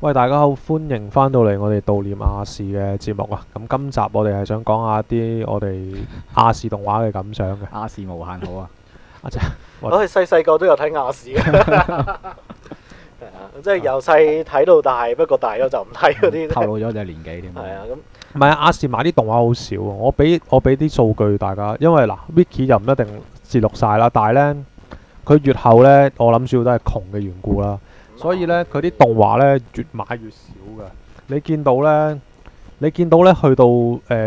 喂，大家好，歡迎翻到嚟我哋悼念亞視嘅節目啊！咁今集我哋係想講下啲我哋亞視動畫嘅感想嘅。 亞視無限好啊！ 阿姐， 我係細個都有睇亞視嘅，係啊，即係由細睇到大，不過大咗就唔睇嗰啲。 透露咗你嘅年紀添。 係啊，咁唔係啊，亞視買啲動畫好少啊！我俾啲數據大家，因為嗱，Wiki 就唔一定節錄晒啦，但係呢，佢越後呢，我諗主要都係窮嘅緣故啦。所以呢，佢啲動畫呢越買越少㗎。你見到呢，去到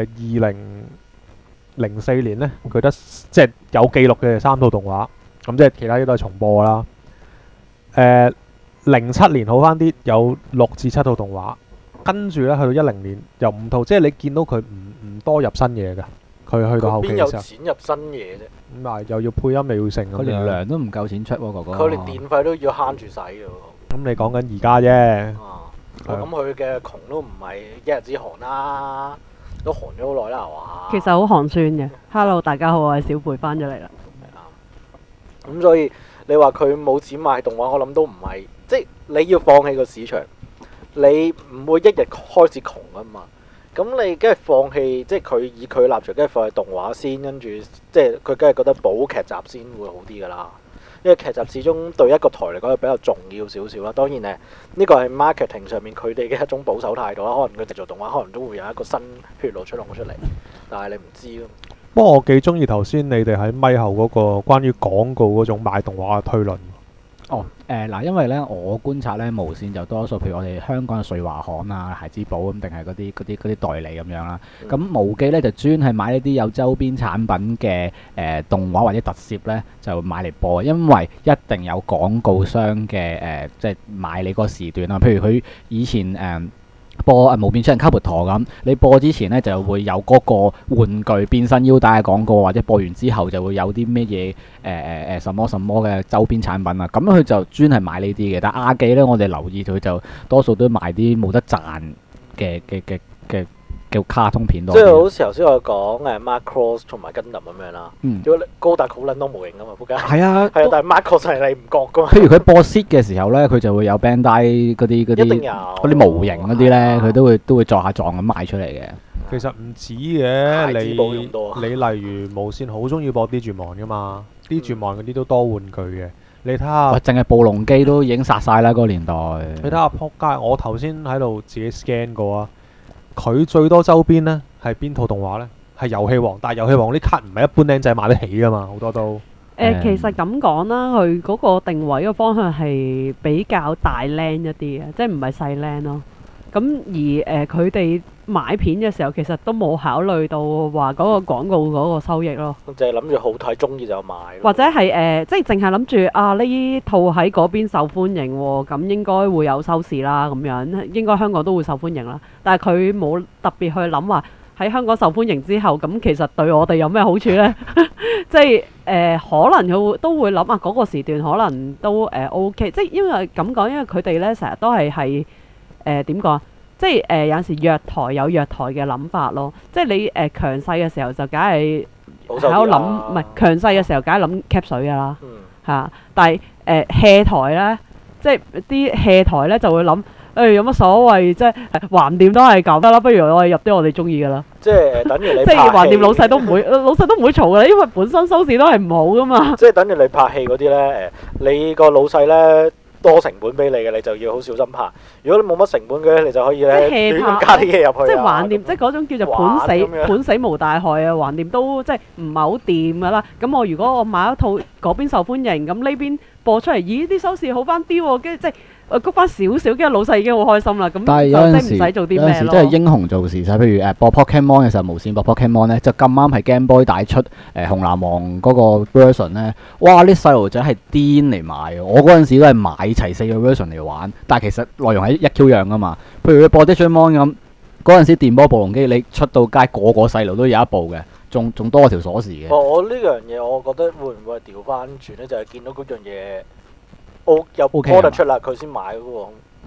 2004年呢，佢得即係有記錄嘅3套動畫，咁即係其他啲都係重播啦。07年好翻啲，有6至7套動畫，跟住呢，去到10年有5套，即係你見到佢唔多入新嘢㗎。佢去到後期邊有嘅時候， 錢入新嘢啫？ 咁啊又要配音又要成咁佢連樣。 糧都唔夠錢出喎，哥哥。 佢連電費都要慳住使嘅喎。 咁你講緊而家啫。 啊，咁佢嘅窮都唔係一日之寒啦，都寒咗好耐啦，係嘛？ 其實好寒酸嘅。Hello，大家好，我係小貝翻咗嚟啦。 係啊，咁所以你話佢冇錢買動畫，我諗都唔係，即係你要放棄個市場，你唔會一日開始窮啊嘛。咁你梗係放棄，即係佢以佢立場，梗係放棄動畫先，跟住即係佢梗係覺得補劇集先會好啲㗎啦。因為劇集始終對一個台嚟講係比較重要少少啦。當然呢個係 marketing 上面佢哋嘅一種保守態度啦。可能佢哋做動畫，可能都會有一個新血路出嚟，但係你唔知咯。 不過我幾中意頭先你哋喺咪後嗰個關於廣告嗰種買動畫嘅推論。 嗱，因為咧我觀察咧無線就多數，譬如我哋香港嘅瑞華行啊、孩之寶咁，定係嗰啲代理咁樣啦。咁無記咧就專係買呢啲有周邊產品嘅動畫或者特攝咧，就買嚟播，因為一定有廣告商嘅即係買你個時段啊。譬如佢以前播無面超人卡潑陀咁，你播之前呢就會有嗰個玩具變身腰帶嘅廣告，或者播完之後就會有啲咩嘢什麼嘅周邊產品啊。咁佢就專係買呢啲嘅。但亞記呢，我哋留意佢就多數都賣啲冇得賺嘅叫卡通片多啲。 即係好似頭先我講Macross 同埋 Gundam 咁樣啦。如果高達好撚多模型噶嘛，仆街。 係啊， 係啊，但係 Macross 係你唔覺噶嘛。 譬如佢播 Seed 嘅時候呢，佢就會有 Bandai 嗰啲一定有嗰啲模型嗰啲呢，佢都會撞下撞咁賣出嚟嘅。 其實唔止嘅， 孩之寶用多啊你例如無線好中意播 Digimon 噶嘛，Digimon 嗰啲都多玩具嘅。你睇下， 淨係暴龍機都已經殺晒啦嗰個年代。 你睇下撲街，我頭先喺度自己 scan 過啊。佢最多周邊呢係邊套動畫呢？係遊戲王，但係遊戲王啲卡唔係一般靚仔買得起噶嘛，好多都。 其實咁講啦，佢嗰個定位嘅方向係比較大靚一啲嘅，即係唔係細靚咯。咁而佢哋買片嘅時候，其實都冇考慮到話嗰個廣告嗰個收益咯。 就係諗住好睇，中意就買咯。 或者係即係淨係諗住啊呢套喺嗰邊受歡迎喎，咁應該會有收視啦，咁樣應該香港都會受歡迎啦。但係佢冇特別去諗話喺香港受歡迎之後，咁其實對我哋有咩好處呢？即係可能佢都會諗啊，嗰個時段可能都OK，即係因為咁講，因為佢哋呢成日都係點講啊？即係有陣時弱台有弱台嘅諗法咯。即係你強勢嘅時候就梗係喺度諗，唔係強勢嘅時候梗係諗 cap 水㗎啦，嚇。但係hea 台呢，即係啲 hea 台呢就會諗。有乜所謂？即係橫掂都係咁得啦，不如我哋入啲我哋中意嘅啦。 即係等於你即係橫掂老細都唔會嘈嘅啦，因為本身收視都係唔好噶嘛。 即係等於你拍戲嗰啲呢，你個老細呢多成本俾你嘅，你就要好小心拍。如果你冇乜成本嘅，你就可以呢亂咁加啲嘢入去。 即係橫掂，即係嗰種叫做盤死無大害啊！橫掂都即係唔係好掂噶啦。咁如果我買一套嗰邊受歡迎，咁呢邊播出嚟，咦啲收視好翻啲喎，跟住即係。谷翻少少，跟住老細已經好開心啦。咁但係就即係唔使做啲咩咯。 有陣時真係英雄做事，就係譬如播 Pokemon 嘅時候，無線播 Pokemon 咧，就咁啱係 Game Boy 帶出紅藍王嗰個 version 咧，哇！啲細路仔係癲嚟買嘅。我嗰陣時都係買齊4個 version 嚟玩，但係其實內容係一 Q 樣噶嘛。譬如佢播 Digimon 咁，嗰陣時電波暴龍機，你出到街個個細路都有一部嘅，仲多條鎖匙嘅。 我呢樣嘢，我覺得會唔會調翻轉呢？就係見到嗰樣嘢有 order 出啦，佢先買嘅喎。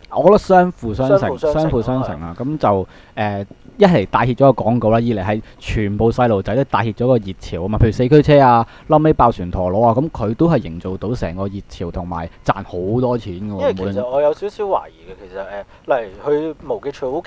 我覺得相輔相成， 相輔相成相輔相成啊！咁就一係帶挈咗個廣告啦，二嚟係全部細路仔都帶挈咗個熱潮啊嘛。譬如四驅車啊，後尾爆旋陀螺啊，咁佢都係營造到成個熱潮同埋賺好多錢嘅喎。 因為其實我有少少懷疑嘅，其實例如佢無記翠好